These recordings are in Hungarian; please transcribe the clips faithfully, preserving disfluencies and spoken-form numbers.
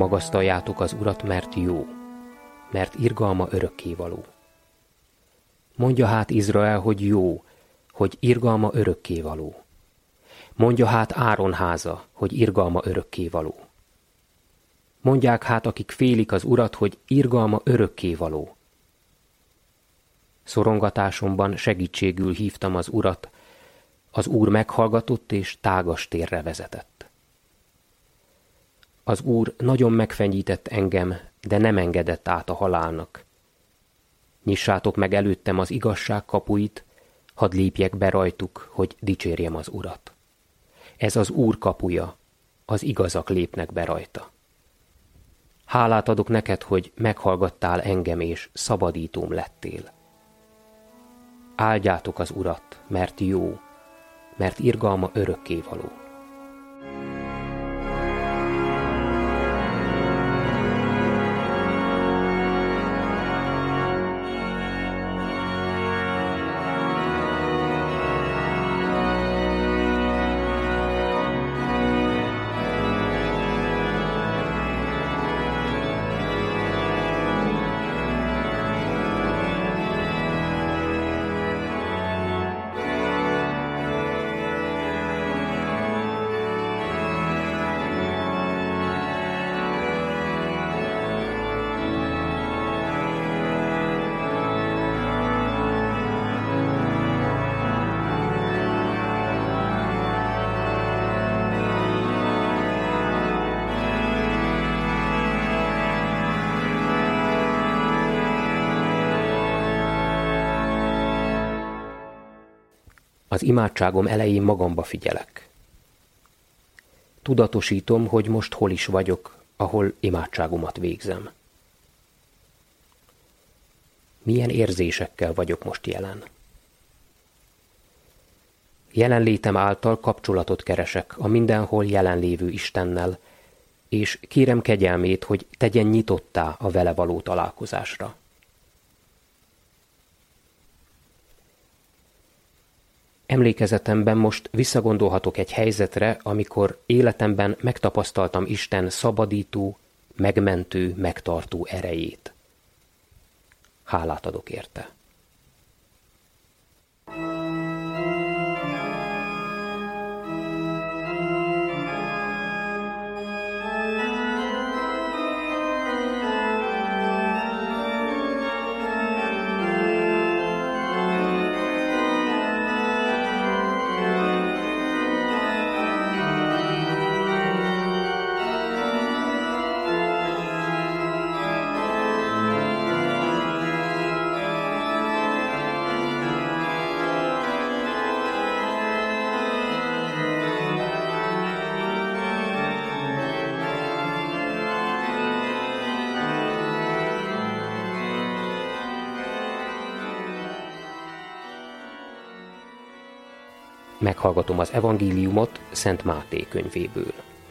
Magasztaljátok az Urat, mert jó, mert irgalma örökkévaló. Mondja hát Izrael, hogy jó, hogy irgalma örökkévaló. Mondja hát Áron háza, hogy irgalma örökkévaló. Mondják hát, akik félik az Urat, hogy irgalma örökkévaló. Szorongatásomban segítségül hívtam az Urat, az Úr meghallgatott és tágas térre vezetett. Az Úr nagyon megfenyített engem, de nem engedett át a halálnak. Nyissátok meg előttem az igazság kapuit, hadd lépjek be rajtuk, hogy dicsérjem az Urat. Ez az Úr kapuja, az igazak lépnek be rajta. Hálát adok neked, hogy meghallgattál engem, és szabadítóm lettél. Áldjátok az Urat, mert jó, mert irgalma örökkévaló. Az imádságom elején magamba figyelek. Tudatosítom, hogy most hol is vagyok, ahol imádságomat végzem. Milyen érzésekkel vagyok most jelen? Jelenlétem által kapcsolatot keresek a mindenhol jelenlévő Istennel, és kérem kegyelmét, hogy tegyen nyitottá a vele való találkozásra. Emlékezetemben most visszagondolhatok egy helyzetre, amikor életemben megtapasztaltam Isten szabadító, megmentő, megtartó erejét. Hálát adok érte. Meghallgatom az evangéliumot Szent Máté könyvéből.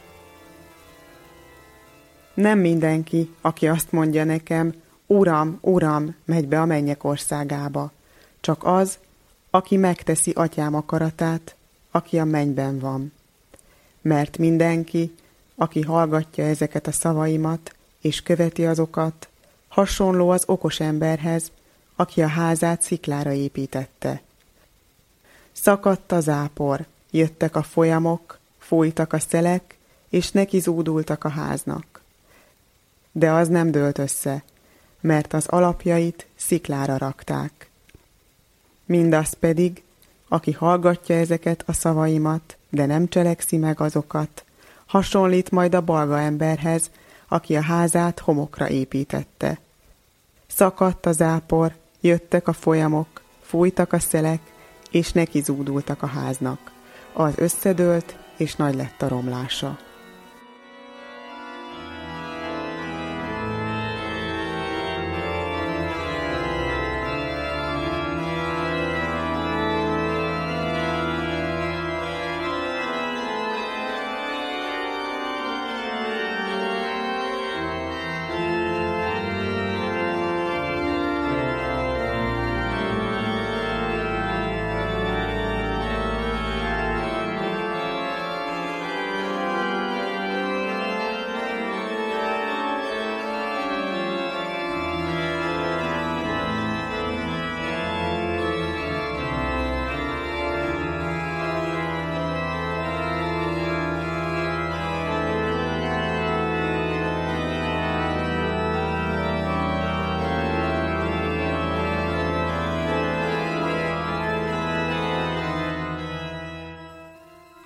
Nem mindenki, aki azt mondja nekem, Uram, Uram, megy be a mennyek országába, csak az, aki megteszi atyám akaratát, aki a mennyben van. Mert mindenki, aki hallgatja ezeket a szavaimat, és követi azokat, hasonló az okos emberhez, aki a házát sziklára építette. Szakadt a zápor, jöttek a folyamok, fújtak a szelek, és neki zúdultak a háznak. De az nem dőlt össze, mert az alapjait sziklára rakták. Mindaz pedig, aki hallgatja ezeket a szavaimat, de nem cselekszi meg azokat, hasonlít majd a balga emberhez, aki a házát homokra építette. Szakadt a zápor, jöttek a folyamok, fújtak a szelek, és neki zúdultak a háznak. Az összedőlt, és nagy lett a romlása.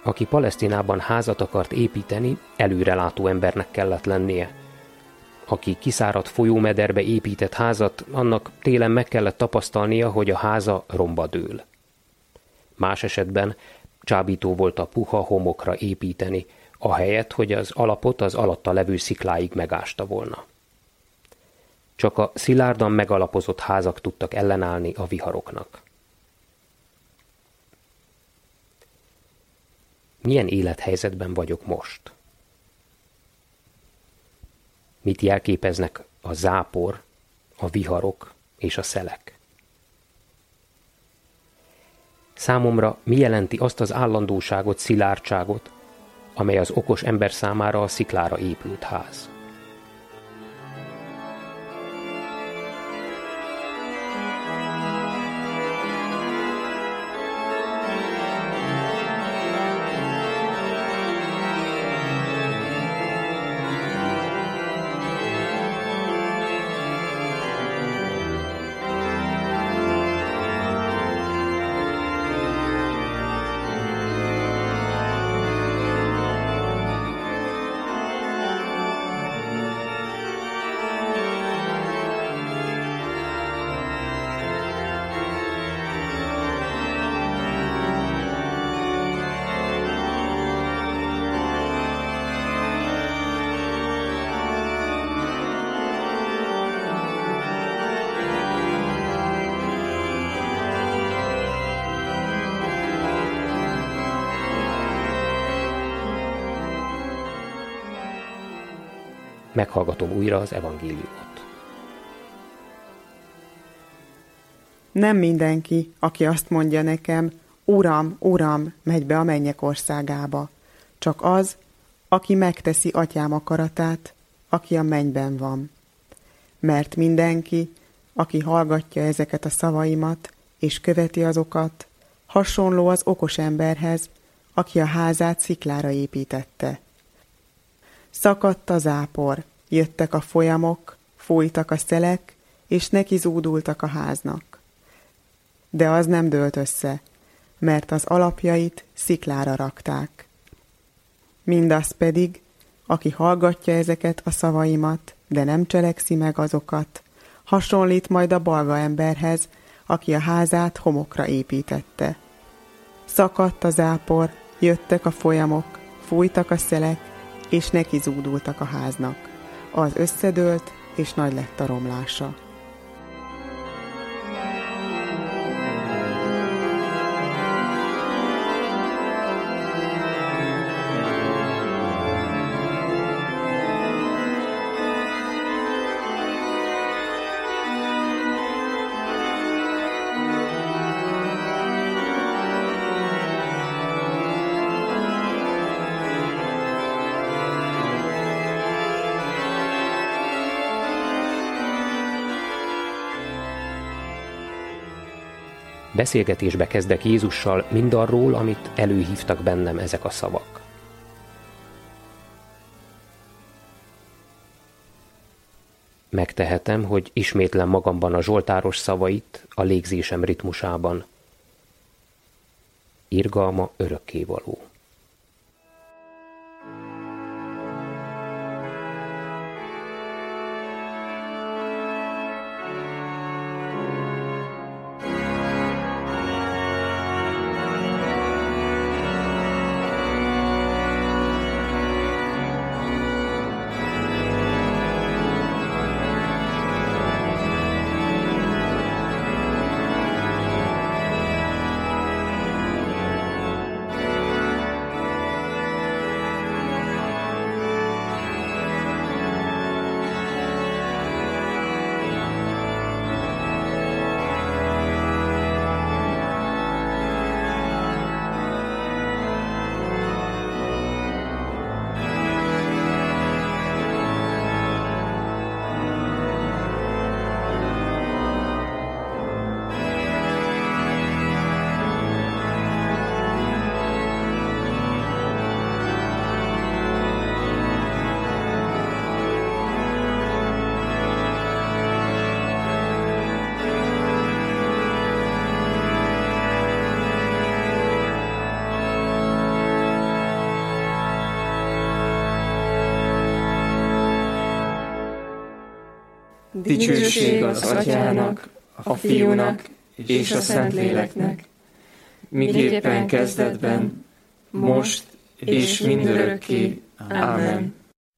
Aki Palesztinában házat akart építeni, előrelátó embernek kellett lennie. Aki kiszáradt folyómederbe épített házat, annak télen meg kellett tapasztalnia, hogy a háza romba dől. Más esetben csábító volt a puha homokra építeni, ahelyett, hogy az alapot az alatta levő szikláig megásta volna. Csak a szilárdan megalapozott házak tudtak ellenállni a viharoknak. Milyen élethelyzetben vagyok most? Mit jelképeznek a zápor, a viharok és a szelek? Számomra mi jelenti azt az állandóságot, szilárdságot, amely az okos ember számára a sziklára épült ház? Meghallgatom újra az evangéliumot. Nem mindenki, aki azt mondja nekem, Uram, Uram, megy be a mennyek országába, csak az, aki megteszi atyám akaratát, aki a mennyben van. Mert mindenki, aki hallgatja ezeket a szavaimat, és követi azokat, hasonló az okos emberhez, aki a házát sziklára építette. Szakadt a zápor, jöttek a folyamok, fújtak a szelek, és neki zúdultak a háznak. De az nem dőlt össze, mert az alapjait sziklára rakták. Mindaz pedig, aki hallgatja ezeket a szavaimat, de nem cselekszi meg azokat, hasonlít majd a balga emberhez, aki a házát homokra építette. Szakadt a zápor, jöttek a folyamok, fújtak a szelek, és neki zúdultak a háznak. Az összedőlt, és nagy lett a romlása. Beszélgetésbe kezdek Jézussal mindarról, amit előhívtak bennem ezek a szavak. Megtehetem, hogy ismétlem magamban a zsoltáros szavait a légzésem ritmusában. Irgalma örökkévaló. Dicsőség az Atyának, a Fiúnak és a Szentléleknek, miképpen kezdetben, most és mindörökké. Ámen.